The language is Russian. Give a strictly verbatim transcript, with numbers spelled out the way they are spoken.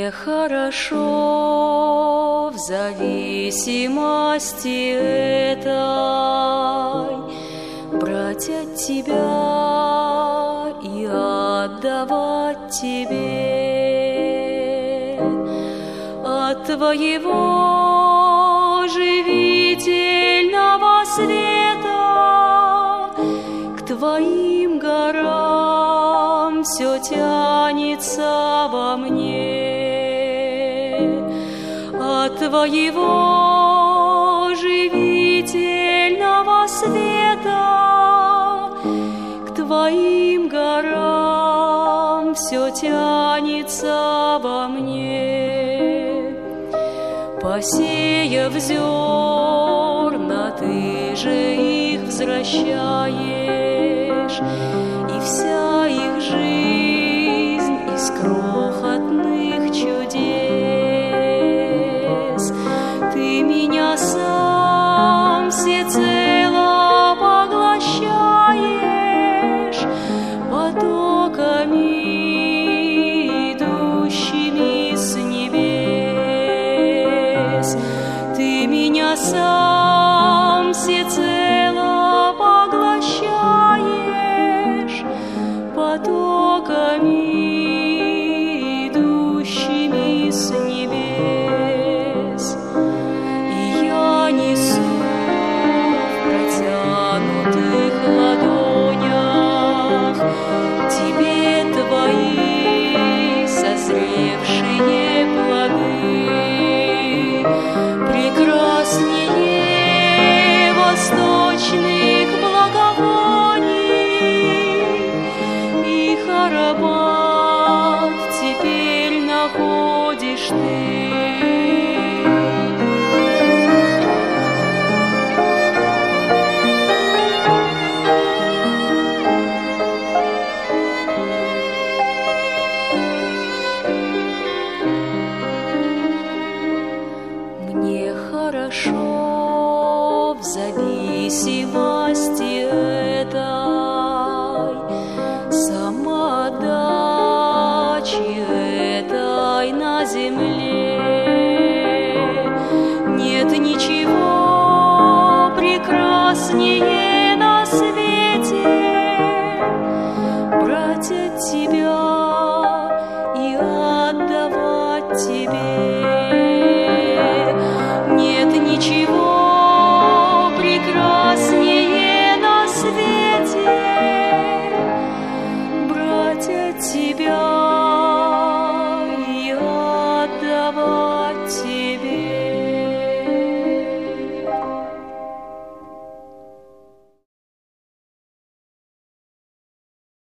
Хорошо в зависимости этой брать от тебя и отдавать тебе от твоего живительного света к твоим горам все тянется во мне. От твоего живительного света к твоим горам все тянется во мне. Посеяв зерна, ты же их возвращаешь, и вся их жизнь из крохотных чудес. Ты меня сам всецело поглощаешь потоками, идущими с небес. Ты меня сам всецело поглощаешь потоками, идущими с небес. И я несу в протянутых ладонях тебе твои созревшие плоды, прекраснее восточных благовоний. Их аромат теперь находишь ты. Мне хорошо в зависимости этой самоотдачи этой на земле. Нет ничего прекраснее на свете брать от тебя и отдавать тебе. Нет ничего прекраснее на свете брать от тебя